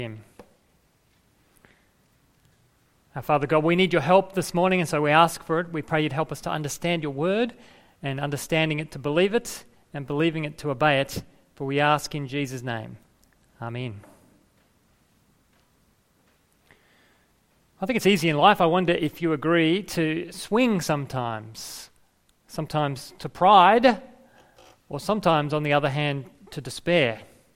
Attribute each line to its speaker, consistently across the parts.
Speaker 1: Him. Our Father God, we need your help this morning, and so we ask for it. We pray you'd help us to understand your word, and understanding it to believe it, and believing it to obey it. For we ask in Jesus' name. Amen. I think it's easy in life. I wonder if you agree to swing sometimes. Sometimes to pride, or sometimes, on the other hand, to despair.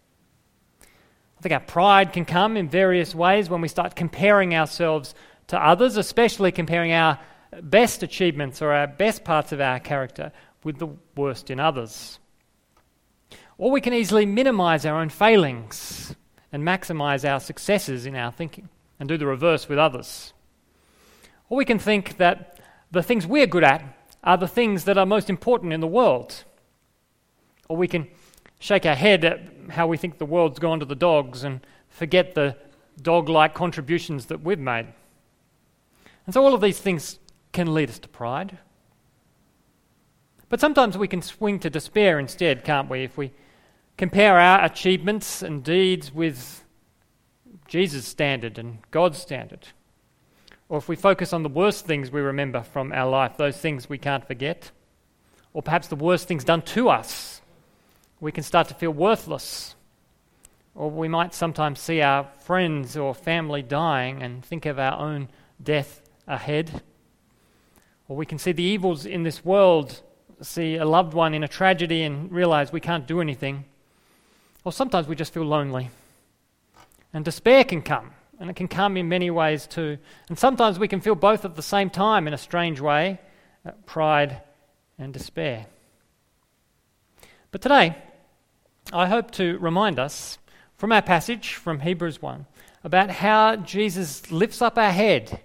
Speaker 1: I think our pride can come in various ways when we start comparing ourselves to others, especially comparing our best achievements or our best parts of our character with the worst in others. Or we can easily minimize our own failings and maximize our successes in our thinking and do the reverse with others. Or we can think that the things we're good at are the things that are most important in the world. Or we can shake our head at how we think the world's gone to the dogs and forget the dog-like contributions that we've made. And so all of these things can lead us to pride. But sometimes we can swing to despair instead, can't we? If we compare our achievements and deeds with Jesus' standard and God's standard. Or if we focus on the worst things we remember from our life, those things we can't forget. Or perhaps the worst things done to us. We can start to feel worthless. Or we might sometimes see our friends or family dying and think of our own death ahead. Or we can see the evils in this world, see a loved one in a tragedy and realize we can't do anything. Or sometimes we just feel lonely. And despair can come, and it can come in many ways too. And sometimes we can feel both at the same time in a strange way, pride and despair. But today, I hope to remind us from our passage from Hebrews 1 about how Jesus lifts up our head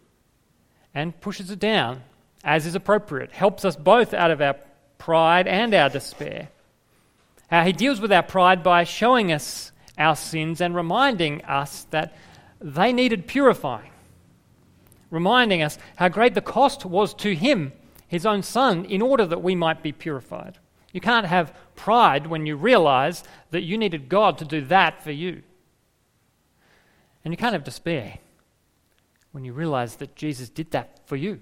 Speaker 1: and pushes it down as is appropriate, helps us both out of our pride and our despair. How he deals with our pride by showing us our sins and reminding us that they needed purifying, reminding us how great the cost was to him, his own son, in order that we might be purified. You can't have pride when you realize that you needed God to do that for you. And you can't have despair when you realize that Jesus did that for you.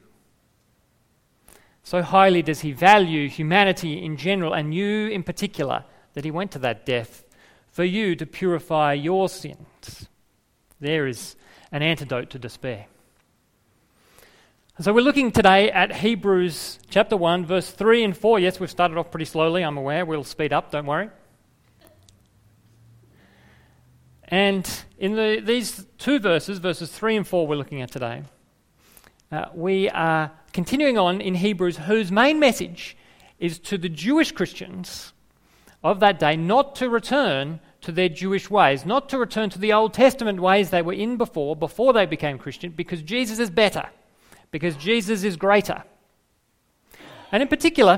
Speaker 1: So highly does he value humanity in general, and you in particular, that he went to that death for you to purify your sins. There is an antidote to despair. So we're looking today at Hebrews chapter 1, verse 3 and 4. Yes, we've started off pretty slowly, I'm aware. We'll speed up, don't worry. And in these two verses, verses 3 and 4 we're looking at today, we are continuing on in Hebrews, whose main message is to the Jewish Christians of that day not to return to their Jewish ways, not to return to the Old Testament ways they were in before they became Christian, because Jesus is better. Because Jesus is greater. And in particular,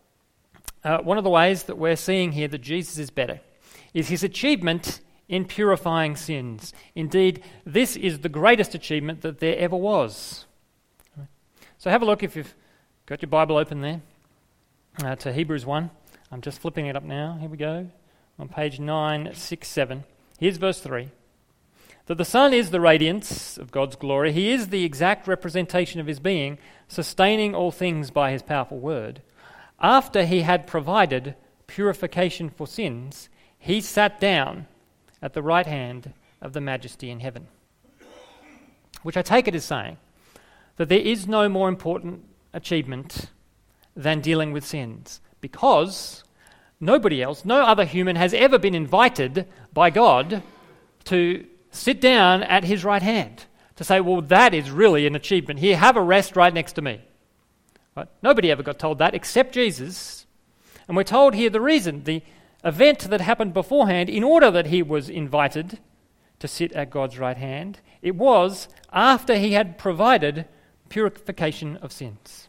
Speaker 1: one of the ways that we're seeing here that Jesus is better is his achievement in purifying sins. Indeed, this is the greatest achievement that there ever was. So have a look if you've got your Bible open there to Hebrews 1. I'm just flipping it up now. Here we go. On page 967. Here's verse 3. That the Son is the radiance of God's glory. He is the exact representation of his being, sustaining all things by his powerful word. After he had provided purification for sins, he sat down at the right hand of the Majesty in heaven. Which I take it as saying that there is no more important achievement than dealing with sins, because nobody else, no other human has ever been invited by God to sit down at his right hand, to say, well, that is really an achievement. Here, have a rest right next to me. Right? Nobody ever got told that except Jesus. And we're told here the reason, the event that happened beforehand, in order that he was invited to sit at God's right hand, it was after he had provided purification of sins.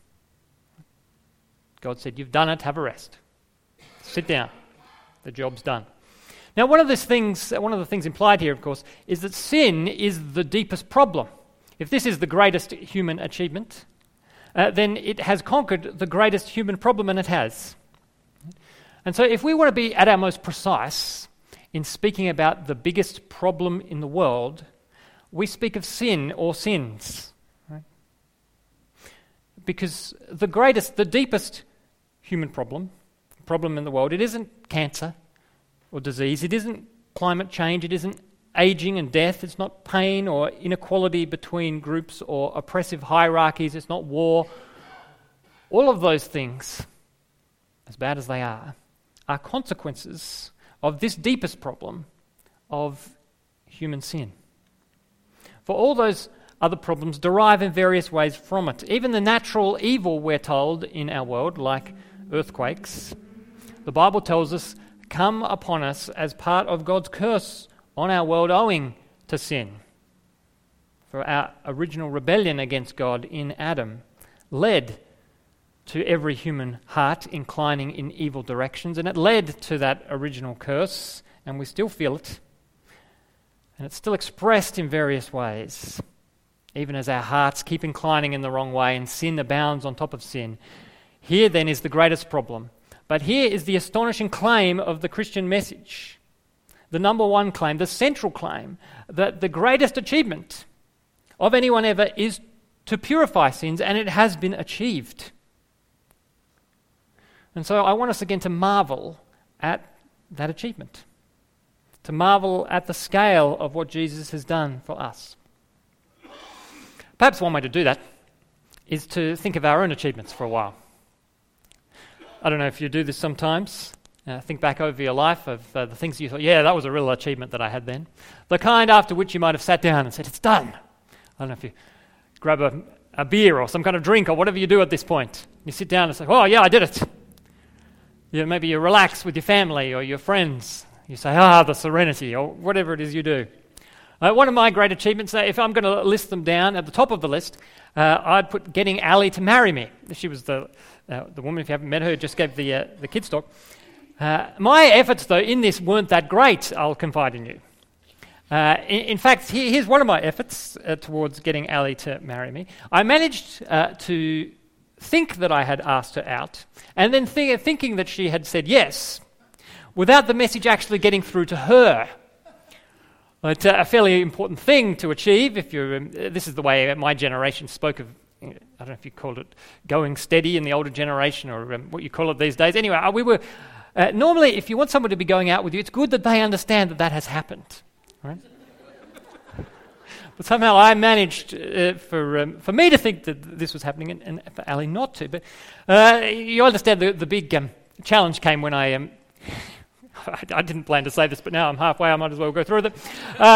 Speaker 1: God said, you've done it, have a rest. Sit down. The job's done. Now, one of the things implied here, of course, is that sin is the deepest problem. If this is the greatest human achievement, then it has conquered the greatest human problem, and it has. And so if we want to be at our most precise in speaking about the biggest problem in the world, we speak of sin or sins. Right? Because the deepest human problem in the world, it isn't cancer or disease, it isn't climate change, it isn't aging and death, it's not pain or inequality between groups or oppressive hierarchies, it's not war. All of those things, as bad as they are consequences of this deepest problem of human sin. For all those other problems derive in various ways from it. Even the natural evil, we're told, in our world, like earthquakes, the Bible tells us, come upon us as part of God's curse on our world owing to sin. For our original rebellion against God in Adam led to every human heart inclining in evil directions, and it led to that original curse, and we still feel it. And it's still expressed in various ways, even as our hearts keep inclining in the wrong way and sin abounds on top of sin. Here then is the greatest problem. But here is the astonishing claim of the Christian message. The number one claim, the central claim, that the greatest achievement of anyone ever is to purify sins, and it has been achieved. And so I want us again to marvel at that achievement, to marvel at the scale of what Jesus has done for us. Perhaps one way to do that is to think of our own achievements for a while. I don't know if you do this sometimes. Think back over your life of the things you thought, yeah, that was a real achievement that I had then. The kind after which you might have sat down and said, it's done. I don't know if you grab a beer or some kind of drink or whatever you do at this point. You sit down and say, oh, yeah, I did it. Maybe you relax with your family or your friends. You say, the serenity, or whatever it is you do. One of my great achievements, if I'm going to list them down, at the top of the list, I'd put getting Ali to marry me. She was the woman, if you haven't met her, who just gave the kids talk. My efforts, though, in this weren't that great, I'll confide in you. In fact, here's one of my efforts towards getting Ali to marry me. I managed to think that I had asked her out, and then thinking that she had said yes, without the message actually getting through to her. It's a fairly important thing to achieve. If you're, this is the way my generation spoke of. I don't know if you called it going steady in the older generation, or what you call it these days. Anyway, we were normally, if you want someone to be going out with you, it's good that they understand that has happened, right? But somehow I managed for me to think that this was happening, and for Ali not to. But you understand the big challenge came when I didn't plan to say this, but now I'm halfway. I might as well go through it.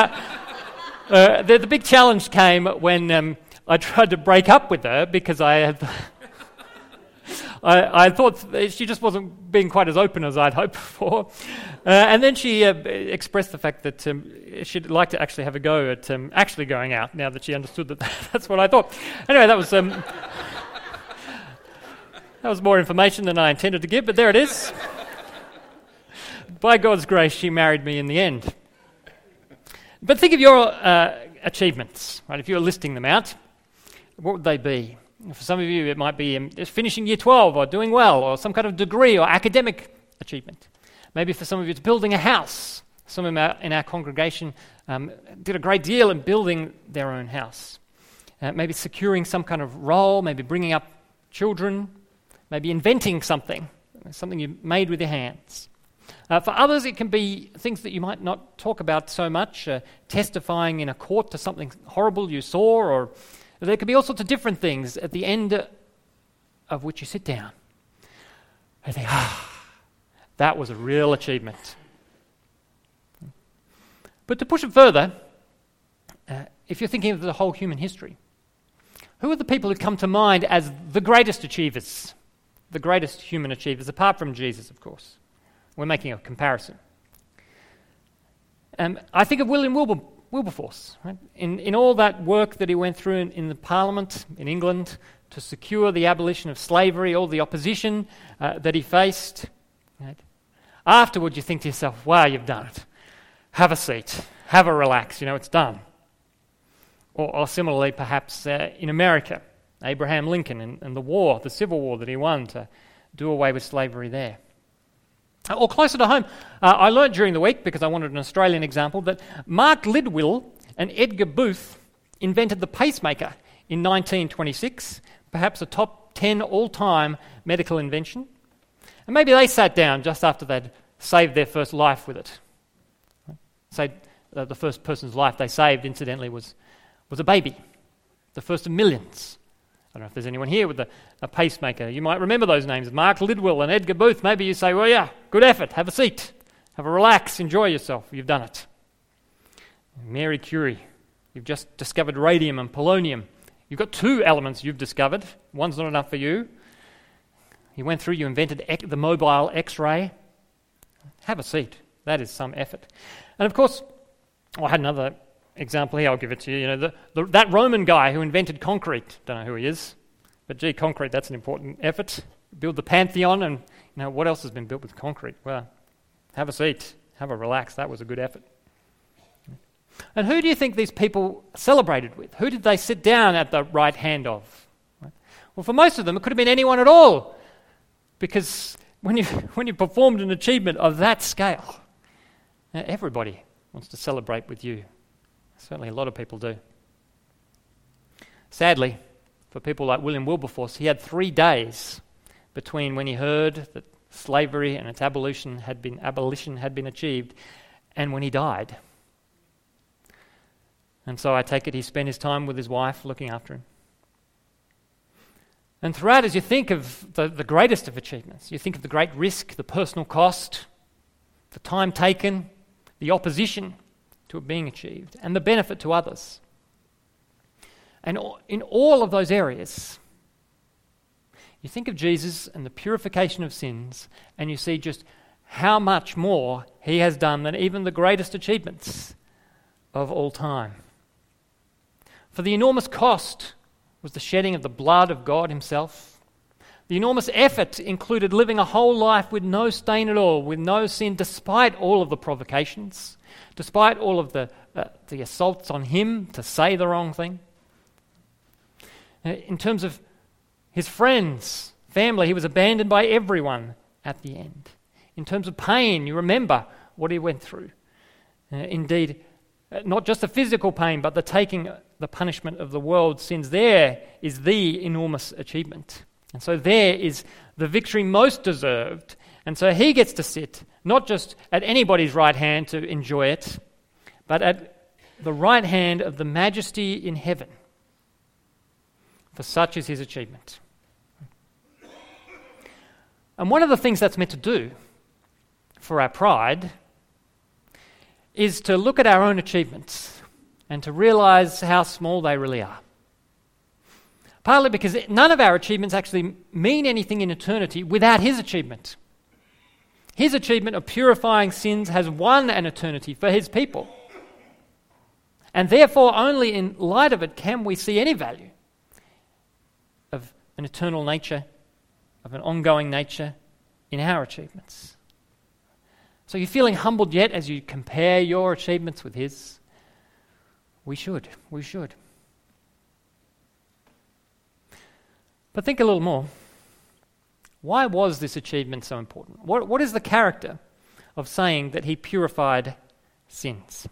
Speaker 1: The big challenge came when I tried to break up with her because I thought she just wasn't being quite as open as I'd hoped for. And then she expressed the fact that she'd like to actually have a go at actually going out, now that she understood that that's what I thought. Anyway, that was more information than I intended to give, but there it is. By God's grace, she married me in the end. But think of your achievements, right? If you were listing them out, what would they be? For some of you, it might be finishing year 12 or doing well, or some kind of degree or academic achievement. Maybe for some of you, it's building a house. Some in our congregation did a great deal in building their own house. Maybe securing some kind of role, maybe bringing up children, maybe inventing something you made with your hands. For others, it can be things that you might not talk about so much, testifying in a court to something horrible you saw, or there could be all sorts of different things at the end of which you sit down and think, that was a real achievement. But to push it further, if you're thinking of the whole human history, who are the people who come to mind as the greatest achievers, the greatest human achievers, apart from Jesus, of course? We're making a comparison. I think of William Wilberforce, right? In all that work that he went through in the Parliament in England to secure the abolition of slavery, all the opposition that he faced. Right? Afterwards, you think to yourself, wow, you've done it. Have a seat. Have a relax. It's done. Or similarly, perhaps in America, Abraham Lincoln and the war, the Civil War that he won to do away with slavery there. Or closer to home, I learnt during the week, because I wanted an Australian example, that Mark Lidwell and Edgar Booth invented the pacemaker in 1926, perhaps a top 10 all-time medical invention. And maybe they sat down just after they'd saved their first life with it. Say the first person's life they saved, incidentally, was a baby, the first of millions. I don't know if there's anyone here with a pacemaker. You might remember those names, Mark Lidwell and Edgar Booth. Maybe you say, well, yeah, good effort, have a seat, have a relax, enjoy yourself, you've done it. Mary Curie, you've just discovered radium and polonium. You've got two elements you've discovered. One's not enough for you. You went through, you invented the mobile X-ray. Have a seat. That is some effort. And of course, I had another example here, I'll give it to you. You know, that Roman guy who invented concrete, don't know who he is, but gee, concrete, that's an important effort. Build the Pantheon, and what else has been built with concrete? Well, have a seat, have a relax, that was a good effort. And who do you think these people celebrated with? Who did they sit down at the right hand of? Well, for most of them, it could have been anyone at all, because when you performed an achievement of that scale, everybody wants to celebrate with you. Certainly a lot of people do. Sadly, for people like William Wilberforce, he had 3 days between when he heard that slavery and its abolition had been achieved and when he died. And so I take it he spent his time with his wife looking after him. And throughout, as you think of the greatest of achievements, you think of the great risk, the personal cost, the time taken, the opposition to it being achieved, and the benefit to others. And in all of those areas, you think of Jesus and the purification of sins, and you see just how much more he has done than even the greatest achievements of all time. For the enormous cost was the shedding of the blood of God himself. The enormous effort included living a whole life with no stain at all, with no sin, despite all of the provocations, despite all of the assaults on him to say the wrong thing. In terms of his friends, family, he was abandoned by everyone at the end. In terms of pain, you remember what he went through. Indeed, not just the physical pain, but the taking the punishment of the world's sins. There is the enormous achievement. And so there is the victory most deserved. And so he gets to sit, not just at anybody's right hand to enjoy it, but at the right hand of the majesty in heaven. For such is his achievement. And one of the things that's meant to do for our pride is to look at our own achievements and to realize how small they really are. Partly because none of our achievements actually mean anything in eternity without his achievement. His achievement of purifying sins has won an eternity for his people. And therefore, only in light of it can we see any value of an eternal nature, of an ongoing nature in our achievements. So you're feeling humbled yet as you compare your achievements with his? We should. But think a little more. Why was this achievement so important? What is the character of saying that he purified sins?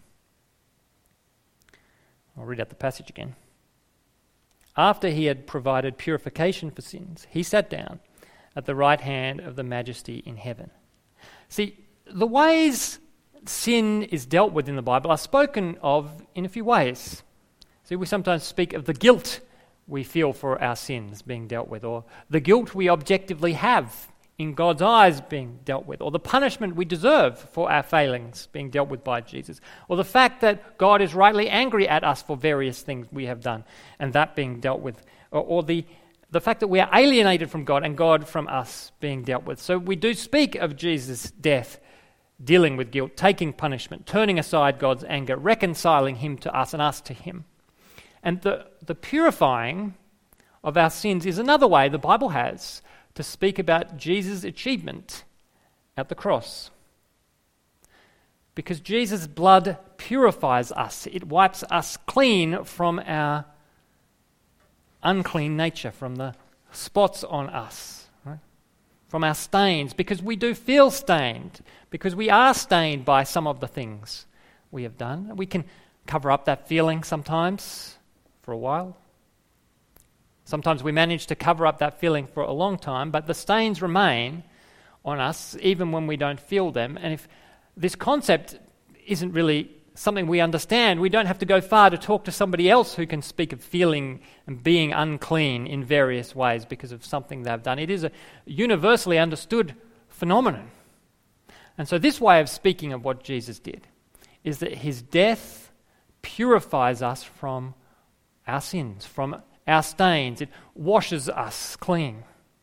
Speaker 1: I'll read out the passage again. After he had provided purification for sins, he sat down at the right hand of the majesty in heaven. See, the ways sin is dealt with in the Bible are spoken of in a few ways. See, we sometimes speak of the guilt we feel for our sins being dealt with, or the guilt we objectively have in God's eyes being dealt with, or the punishment we deserve for our failings being dealt with by Jesus, or the fact that God is rightly angry at us for various things we have done and that being dealt with, or the fact that we are alienated from God and God from us being dealt with. So we do speak of Jesus' death, dealing with guilt, taking punishment, turning aside God's anger, reconciling him to us and us to him. And the purifying of our sins is another way the Bible has to speak about Jesus' achievement at the cross. Because Jesus' blood purifies us. It wipes us clean from our unclean nature, from the spots on us. Right? from our stains, because we do feel stained, because we are stained by some of the things we have done. We can cover up that feeling sometimes for a while. Sometimes we manage to cover up that feeling for a long time, but the stains remain on us even when we don't feel them. And if this concept isn't really something we understand, we don't have to go far to talk to somebody else who can speak of feeling and being unclean in various ways because of something they've done. It is a universally understood phenomenon. And so this way of speaking of what Jesus did is that his death purifies us from our sins, from our stains. It washes us clean.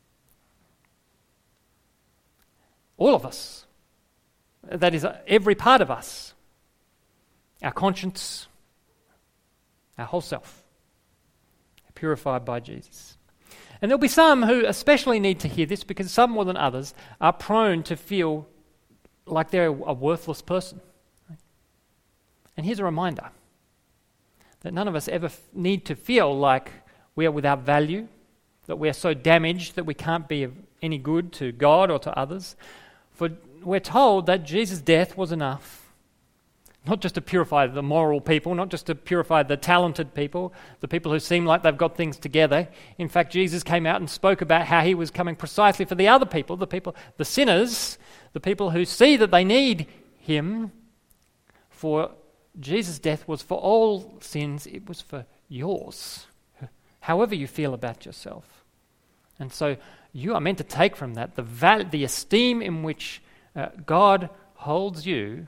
Speaker 1: All of us. That is, every part of us. Our conscience, our whole self, purified by Jesus. And there'll be some who especially need to hear this because some more than others are prone to feel like they're a worthless person. And here's a reminder that none of us ever need to feel like we are without value, that we are so damaged that we can't be of any good to God or to others. For we're told that Jesus' death was enough. Not just to purify the moral people, not just to purify the talented people, the people who seem like they've got things together. In fact, Jesus came out and spoke about how he was coming precisely for the other people, the sinners, the people who see that they need him. For Jesus' death was for all sins, it was for yours, however you feel about yourself. And so you are meant to take from that the esteem in which God holds you,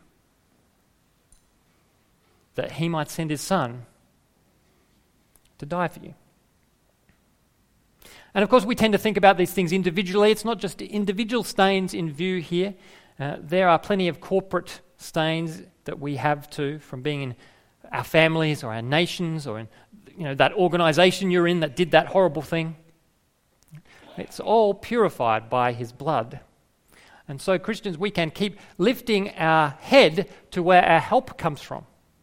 Speaker 1: that he might send his son to die for you. And of course we tend to think about these things individually. It's not just individual stains in view here. There are plenty of corporate stains that we have too, from being in our families or our nations or in that organisation you're in that did that horrible thing. It's all purified by his blood. And so Christians, we can keep lifting our head to where our help comes from.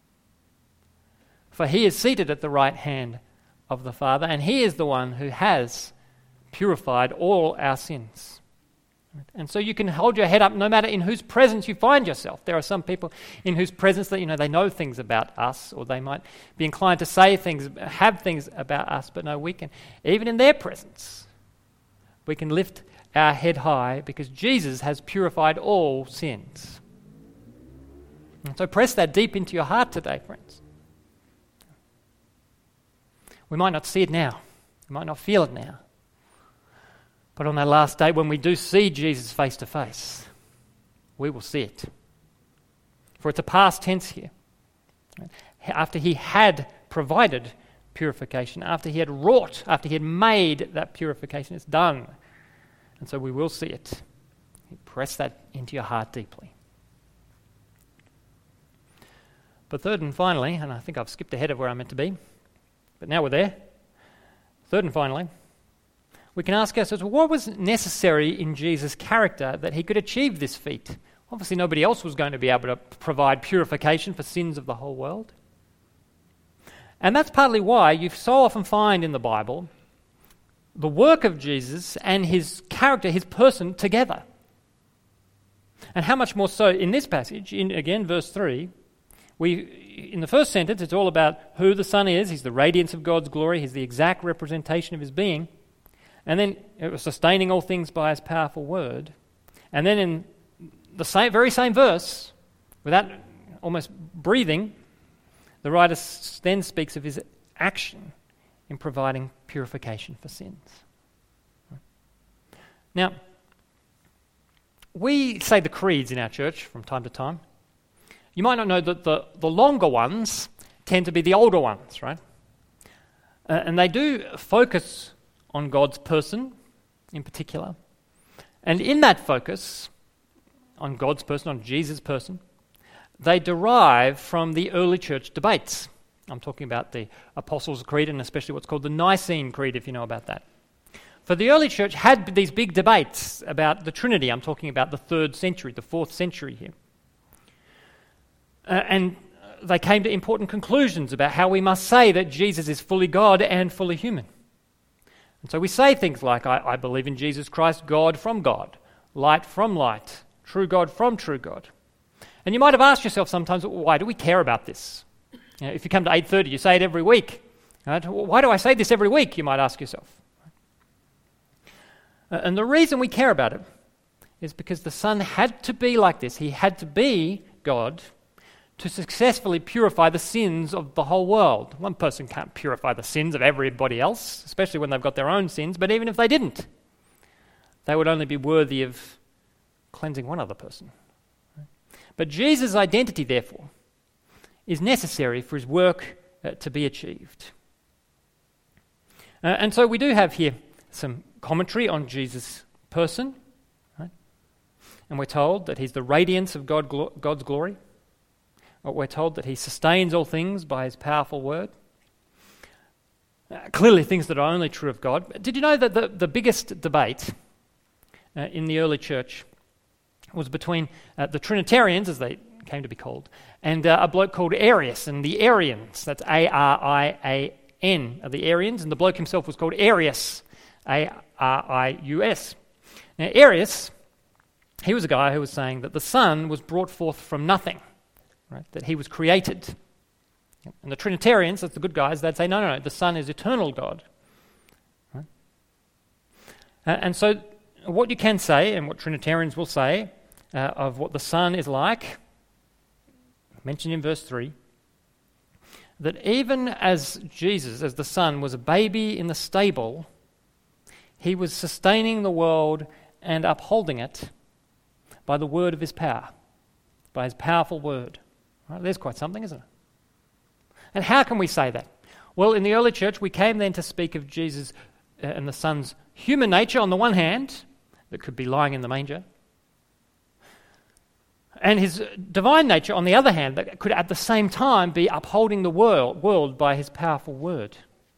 Speaker 1: For he is seated at the right hand of the Father, and he is the one who has purified all our sins. And so you can hold your head up no matter in whose presence you find yourself. There are some people in whose presence that they know things about us, or they might be inclined to say things, have things about us, but no, we can, even in their presence, we can lift our head high because Jesus has purified all sins. And so press that deep into your heart today, friends. We might not see it now. We might not feel it now. But on that last day, when we do see Jesus face to face, we will see it. For it's a past tense here. After he had provided purification, after he had made that purification, it's done. And so we will see it. Press that into your heart deeply. But third and finally, and I think I've skipped ahead of where I meant to be, but now we're there. Third and finally, we can ask ourselves, well, what was necessary in Jesus' character that he could achieve this feat? Obviously, nobody else was going to be able to provide purification for sins of the whole world. And that's partly why you so often find in the Bible the work of Jesus and his character, his person, together. And how much more so in this passage, in again verse 3, in the first sentence, it's all about who the Son is. He's the radiance of God's glory. He's the exact representation of his being. And then it was sustaining all things by his powerful word. And then in the very same verse, without almost breathing, the writer then speaks of his action in providing purification for sins. Now, we say the creeds in our church from time to time. You might not know that the longer ones tend to be the older ones, right? And they do focus on God's person in particular. And in that focus on God's person, on Jesus' person, they derive from the early church debates. I'm talking about the Apostles' Creed and especially what's called the Nicene Creed, if you know about that. For the early church had these big debates about the Trinity. I'm talking about the 3rd century, the 4th century here. And they came to important conclusions about how we must say that Jesus is fully God and fully human. And so we say things like, I believe in Jesus Christ, God from God, light from light, true God from true God. And you might have asked yourself sometimes, why do we care about this? If you come to 8:30, you say it every week. Right? Why do I say this every week, you might ask yourself. And the reason we care about it is because the Son had to be like this. He had to be God to successfully purify the sins of the whole world. One person can't purify the sins of everybody else, especially when they've got their own sins, but even if they didn't, they would only be worthy of cleansing one other person. But Jesus' identity, therefore, is necessary for his work to be achieved. And so we do have here some commentary on Jesus' person, right? And we're told that he's the radiance of God's glory. We're told that he sustains all things by his powerful word. Clearly things that are only true of God. Did you know that the biggest debate in the early church was between the Trinitarians, as they came to be called, and a bloke called Arius and the Arians. That's A-R-I-A-N, are the Arians, and the bloke himself was called Arius, A-R-I-U-S. Now Arius, he was a guy who was saying that the Son was brought forth from nothing, right? That he was created. And the Trinitarians, that's the good guys, they'd say, no, the Son is eternal God. Right? And so what you can say, and what Trinitarians will say, of what the Son is like, mentioned in verse 3, that even as Jesus, as the Son, was a baby in the stable, he was sustaining the world and upholding it by the word of his power, by his powerful word. Right? There's quite something, isn't it? And how can we say that? Well, in the early church, we came then to speak of Jesus and the Son's human nature on the one hand, that could be lying in the manger, and his divine nature on the other hand, that could at the same time be upholding the world by his powerful word.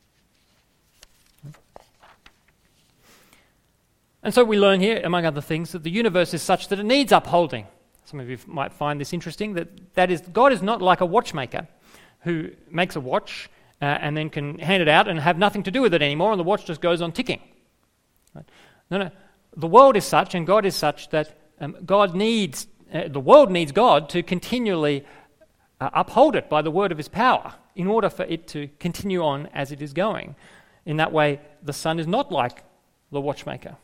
Speaker 1: And so we learn here, among other things, that the universe is such that it needs upholding. Some of you might find this interesting, that is, God is not like a watchmaker who makes a watch and then can hand it out and have nothing to do with it anymore, and the watch just goes on ticking. Right? No. The world is such, and God is such, that the world needs God to continually uphold it by the word of his power in order for it to continue on as it is going. In that way, the Son is not like the watchmaker.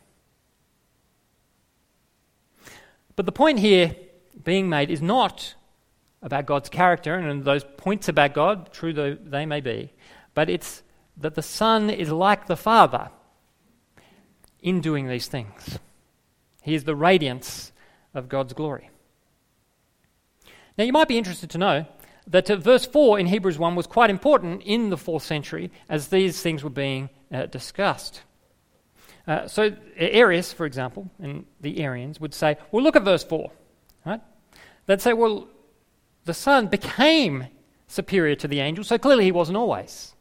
Speaker 1: But the point here being made is not about God's character, and those points about God, true though they may be, but it's that the Son is like the Father in doing these things. He is the radiance of God's glory. Now you might be interested to know that verse 4 in Hebrews 1 was quite important in the 4th century as these things were being discussed. So Arius, for example, and the Arians would say, well, look at verse 4. Right? They'd say, well, the Son became superior to the angels, so clearly he wasn't always.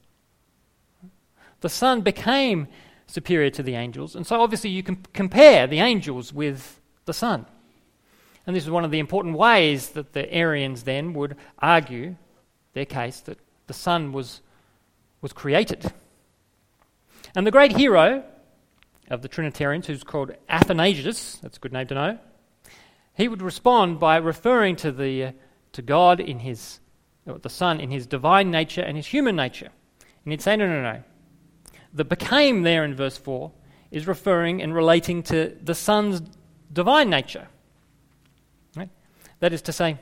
Speaker 1: The Son became superior to the angels, and so obviously you can compare the angels with the Son. And this is one of the important ways that the Arians then would argue their case that the Son was created. And the great hero of the Trinitarians, who's called Athanasius, that's a good name to know, he would respond by referring to God in the Son in his divine nature and his human nature. And he'd say, no. The became there in verse 4 is referring and relating to the Son's divine nature. Right? That is to say,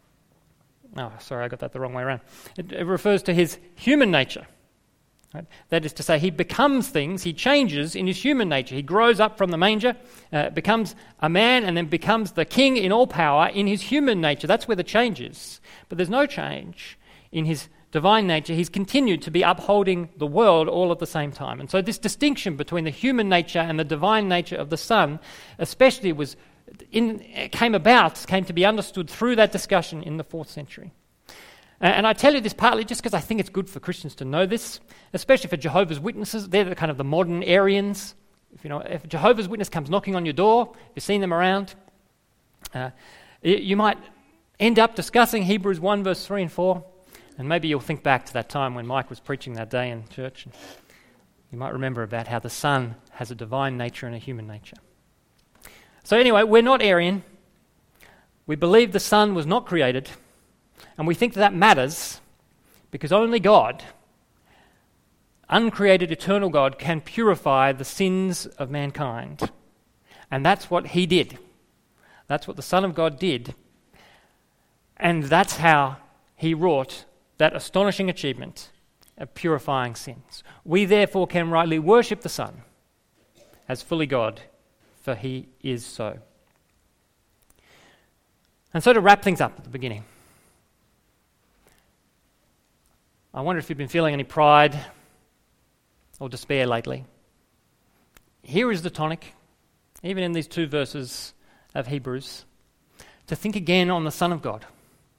Speaker 1: I got that the wrong way around. It refers to his human nature. Right? That is to say, he becomes things, he changes in his human nature. He grows up from the manger, becomes a man, and then becomes the king in all power in his human nature. That's where the change is. But there's no change in his divine nature. He's continued to be upholding the world all at the same time. And so this distinction between the human nature and the divine nature of the Son especially came to be understood through that discussion in the 4th century. And I tell you this partly just because I think it's good for Christians to know this, especially for Jehovah's Witnesses. They're the kind of the modern Arians. If a Jehovah's Witness comes knocking on your door, you've seen them around, you might end up discussing Hebrews 1 verse 3 and 4, and maybe you'll think back to that time when Mike was preaching that day in church. And You might remember about how the Son has a divine nature and a human nature. So anyway, we're not Arian. We believe the Son was not created, and we think that matters because only God, uncreated eternal God, can purify the sins of mankind. And that's what he did. That's what the Son of God did. And that's how he wrought that astonishing achievement of purifying sins. We therefore can rightly worship the Son as fully God, for he is so. And so to wrap things up at the beginning, I wonder if you've been feeling any pride or despair lately. Here is the tonic, even in these 2 verses of Hebrews, to think again on the Son of God.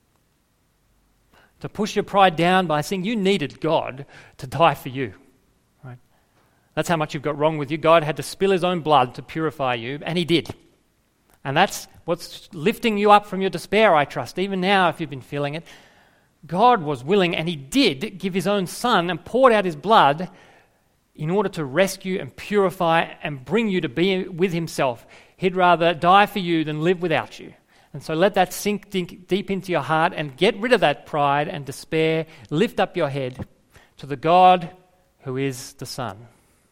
Speaker 1: To push your pride down by saying you needed God to die for you. Right? That's how much you've got wrong with you. God had to spill his own blood to purify you, and he did. And that's what's lifting you up from your despair, I trust. Even now, if you've been feeling it, God was willing, and he did give his own Son and poured out his blood in order to rescue and purify and bring you to be with himself. He'd rather die for you than live without you. And so let that sink deep into your heart and get rid of that pride and despair. Lift up your head to the God who is the Son.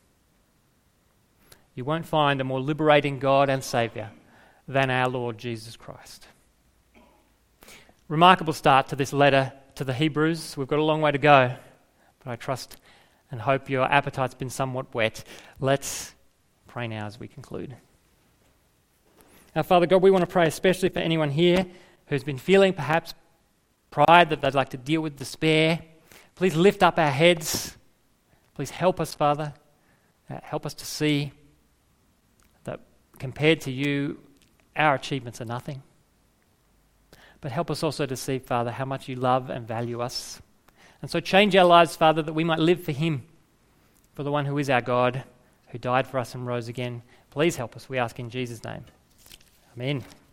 Speaker 1: You won't find a more liberating God and Saviour than our Lord Jesus Christ. Remarkable start to this letter to the Hebrews. We've got a long way to go, but I trust and hope your appetite's been somewhat whet. Let's pray now as we conclude. Now, Father God, we want to pray especially for anyone here who's been feeling perhaps pride, that they'd like to deal with despair. Please lift up our heads. Please help us, Father. Help us to see that compared to you, our achievements are nothing. But help us also to see, Father, how much you love and value us. And so change our lives, Father, that we might live for him, for the one who is our God, who died for us and rose again. Please help us, we ask in Jesus' name. Amen.